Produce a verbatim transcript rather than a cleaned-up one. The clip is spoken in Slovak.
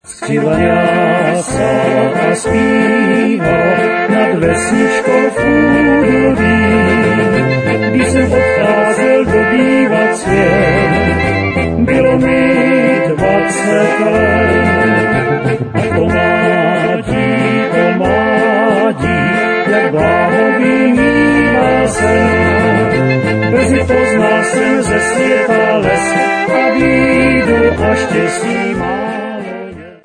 Skřivania sa a spíha nad vesničkou v údolí, když jsem odcházel dobývat svět, bylo mi dvacet let. A to mládí, to mládí, jak bláho vymývá se. Brzy poznal jsem ze světa les a výjdu a štěstí má.